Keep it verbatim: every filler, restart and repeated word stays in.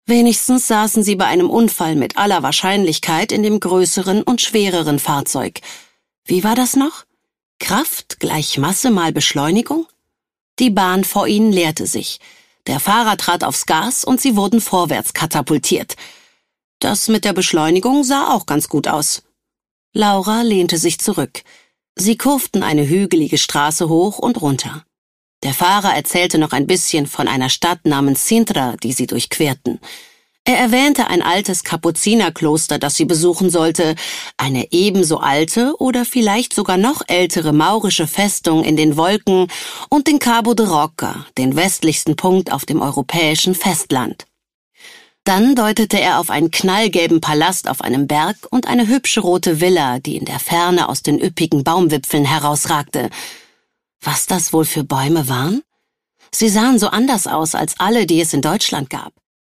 Wenigstens saßen sie bei einem Unfall mit aller Wahrscheinlichkeit in dem größeren und schwereren Fahrzeug. Wie war das noch? Kraft gleich Masse mal Beschleunigung? Die Bahn vor ihnen leerte sich. Der Fahrer trat aufs Gas und sie wurden vorwärts katapultiert. Das mit der Beschleunigung sah auch ganz gut aus. Laura lehnte sich zurück. Sie kurften eine hügelige Straße hoch und runter. Der Fahrer erzählte noch ein bisschen von einer Stadt namens Sintra, die sie durchquerten. Er erwähnte ein altes Kapuzinerkloster, das sie besuchen sollte, eine ebenso alte oder vielleicht sogar noch ältere maurische Festung in den Wolken und den Cabo de Roca, den westlichsten Punkt auf dem europäischen Festland. Dann deutete er auf einen knallgelben Palast auf einem Berg und eine hübsche rote Villa, die in der Ferne aus den üppigen Baumwipfeln herausragte. Was das wohl für Bäume waren? Sie sahen so anders aus als alle, die es in Deutschland gab.